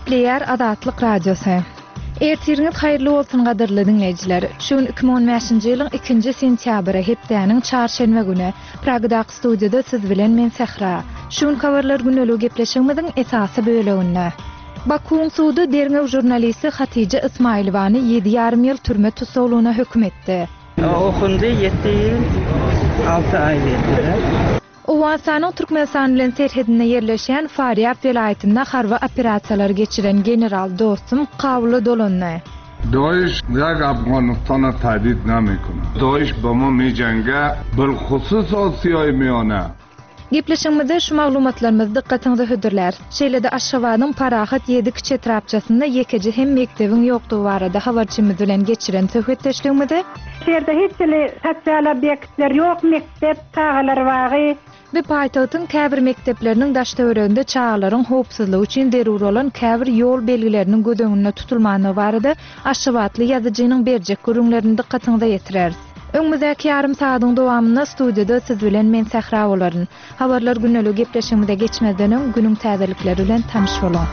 Player Adatlyk Radiosu. Ertiriniz hayırlı olsun gadyrly dinleyijiler. Şuň 2015-nji ýylyň 2-nji sentýabry hepdeniň çarşenbe güni Pragada studiýada siz bilen men Sehra. Şuň kawarlar güneligi gepleşigimiziň esasy böleginde. Bakuň sudy derňew jurnalisti Hatice Ismailowany 7,5 ýyl türme tutulmagyna hökm etdi. Okundy 7 ýyl 6 ay berdiler. Owasanyň Türkmenistan bilen serhedinde yerleşen Faryab welaýatynda harba operasiýalar geçiren general dostum Kawly Dolunny. داعش یک افغانستان تهدید نمیکنه. داعش با ما میجنگه، بالخصوص آسیای میانه. Gepleşigimizde şu maglumatlarymyz dikkatiňizi hödürler. Şeýlede Aşgabatyň Parahat 7 kiçi trapçasynda ýekeji hem mektebiň ýokdugy barada habarçymyz bilen geçiren söhbetleşigimizde şeýerde hiç sosial obyektler ýok, mektep tagalar bagy we paýtagtyň käbir mektepleriniň daşdöwründe çağlaryň howpsuzlygy üçin derur bolan käbir ýol belgileriniň gödöňünde tutulmagy barada Aşgabatly ýazyjynyň berjek görüňlerini dikkatiňize ýetirer. Öňümüzdäki ýarym saatyň dowamynda studiýada siz bilen men Sehra bolaryn. Habarlar güneligi gepleşigimizde geçmezden öň günüň täzelikleri bilen tanyş bolan.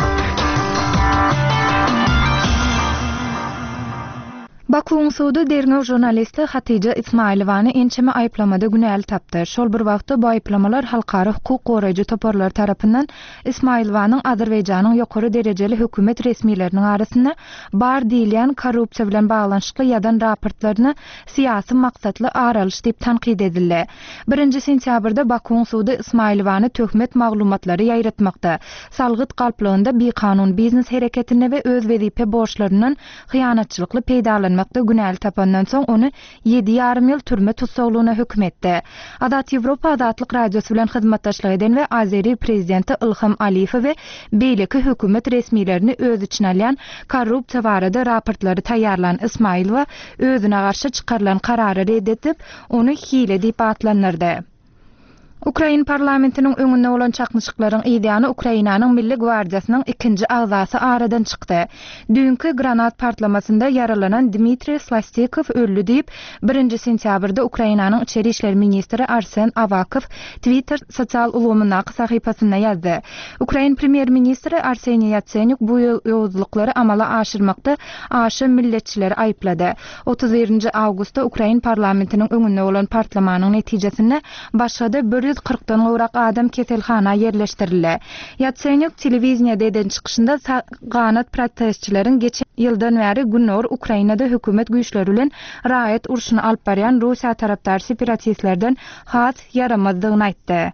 Bakuň sudy derňew jurnalisti Hatice Ismailowany ençeme aýplamada günäl tapdy. Şol bir wagtda bu aýplamalar halkara hukuk goraýjy toparlar tarapyndan Ismailowanyň Azerbaýjanyň ýokary derejeli hökümet resmiýetleriniň arasynda bar diýilen korrupsiýa bilen baglanyşly ýadan raportlaryny siýasy maksatly aralyş diýip tanqid edildi. 1-nji sentýabrda Bakuň sudy Ismailowany töhmet maglumatlary ýaýratmakda, salgyt galplygynda bekanun biznes hereketine we öz wezipe borçlarynyň hyýanatçylykly peýdalanmakda günäl tapandan soň ony 7,5 ýyl türme tutsaglyguna hökm etdi. Adat Ýewropa Adatlyk Radiosu bilen hyzmatdaşlyk eden we Azeri prezidenti Ilham Aliýew we beýleki hökümet resmiýetlerini öz içine alýan korrupsiýa barada raportlary taýýarlan Ismailowa özüne garşy çykarylan karary reddetip ony hile diýip atlanyrdy. Ukraina parlamentiniň öňünde bolan çakmyşyklaryň ideýany Ukrainanyň Milli Gwardiýasynyň 2-nji agzasy aradan çykdy. Dünkü granat partlamasynda yaralanan Dmitri Slastikow öldü diýip 1-nji sentýabrda Ukrainanyň içeri işler ministri Arsen Avakov Twitter sosial ulgamyna sahypasynda ýazdy. Ukraina premier ministri Arseniy Yatsenyuk bu ýozlukları amala aşyrmakda aşy milletçileri aýplady. 31-nji awgustda Ukraina parlamentiniň öňünde bolan partlamanyň netijesinde başga 140-dan gowrak adam keselhana yerleşdirildi. Yatsenyuk telewiziýada eden çykyşynda ganat protestçilerin geçen ýyldan bäri günler Ukrainada hökümet güýçleri bilen raýat urşuny alyp barýan Russiýa tarapdar separatistlerden hat yaramazdygyny aýtdy.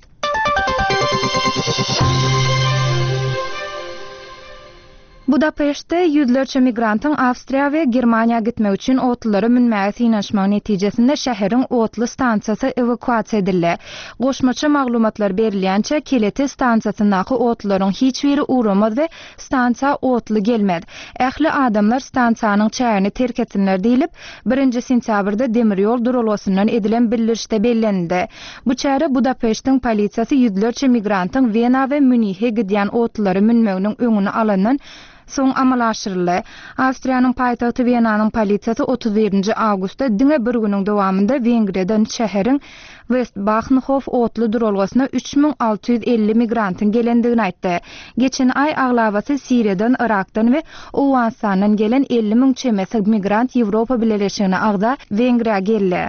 Budapeşte yüzlerce migrantyň Awstriýa we Germaniýa gitmek üçin otlary münmäge synaşmagy netijesinde şäheriň otly stansiýasy evakuasiýa edildi. Goşmaça maglumatlar berilýänçe Keleti stansiýasyndaky otlaryň hiç biri uğramaz we stansiýa otly gelmedi. Ähli adamlar stansiýanyň çärini terk etsinler diýilip 1-nji sentýabrda demir ýol durulmasyndan edilen bildirişde bellendi. Bu çäre Budapeştiň polisiýasy yüzlerce migrantyň Wena we Münih'e gidýän otlary münmeginiň öňüni alandan soň amal aşyryldy. Awstriýanyň paýtagty Wenanyň polisiýasy 31-nji awgustda diňe bir günüň dowamynda Wengriýadan şäheriň Westbachenhof otly durulgasyna 3650 migrantyň gelendigini aýtdy. Geçen ay aglabasy Siriýadan, Irakdan we Owanistandan gelen 50 000 çemesi migrant Ýewropa Birleşigine agza Wengriýa geldi.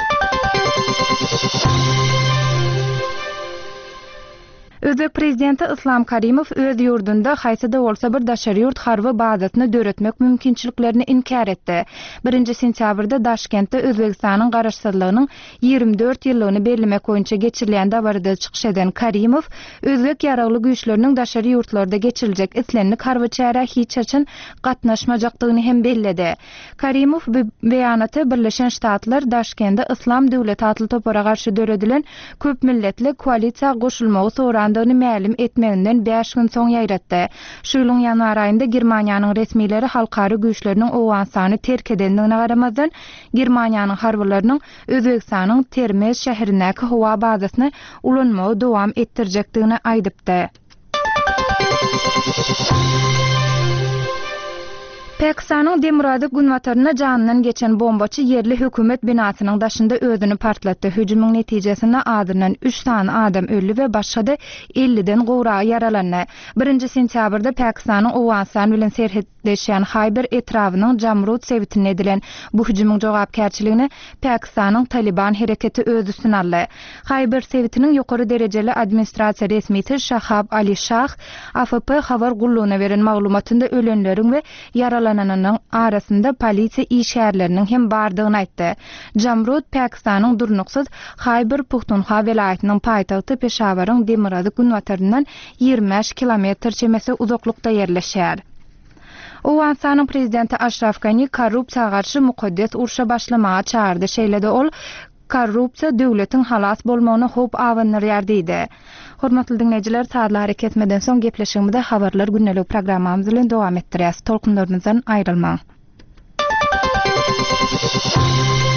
Özbek prezidenti Islom Karimov öz ýurdunda haýsy-da bolsa bir daşary ýurt harby bazasyny döretmek mümkinçiliklerini inkar etdi. 1-nji sentýabrda Daşkentde Özbekistanyň garaşsyzlygynyň 24 ýyllygyny bellemek boýunça geçirilen dabarda çykyş eden Karimov, özbek ýaragly güýçleriniň daşary ýurtlarda geçiriljek islenlik harby çäre hiç açyn gatnaşmajakdygyny hem belledi. Karimov beýanaty Birleşen Ştatlar Daşkentde Islam döwleti atly topara garşy döredilen köp milletli koalisiýa goşulmagy soran mälim etmeginden 5 gün soň ýaýratdy. Şu ýylyň ýanwar aýynda Germaniýanyň resmiýetleri halkary güýçleriniň Owanistanny terk edendigine garamazdan Germaniýanyň harbylarynyň Özbekistanyň Termez şäherindäki howa bazasyny ulanmagy dowam etdirjekdigini aýdypdy. Pakistan'ın Demuradi günwatarına canından geçen bombaçı yerli hökümet binasının daşında özünü partlatdı. Hücumun neticesinde adından 3 tane adam öldü ve başka 50'den gowra yaralandı. 1 sentyabrda Pakistan'ın Afganistan bilen serhedleşen Khyber etrafının Jamrud sebitine edilen bu hücumun jogapkärçiligini Pakistan'ın Taliban hareketi öz üstüne aldı. Khyber sebitinin yukarı dereceli administrasiya resmiyeti Shahab Ali Shah AFP habar gulluğuna veren maglumatında ölenlerin ve yaralananların arasında polisiya işgärlerinin hem bardığını aytdı. Jamrud Pakistan'ın durnuksuz Khyber Pukhtunkhwa velayetinin paytagty Peshawar'ın Demuradi günwatarından 25 kilometr çemesi uzaklykda yerleşýär. Afganistan'ın prezidenti Ashraf Ghani korrupsiýaga garşy mukaddes urşa başlamaga çağırdy. Şeýlede ol korrupsiýa döwletiň halas bolmagyna hop awanyrýar diýdi. Hormatly dinleýijiler, saatlar hareketmeden soň gepleşigimizde habarlar günnelik programmamyz bilen dowam etdirýäs. Tolkunlarynızdan aýrylmaň.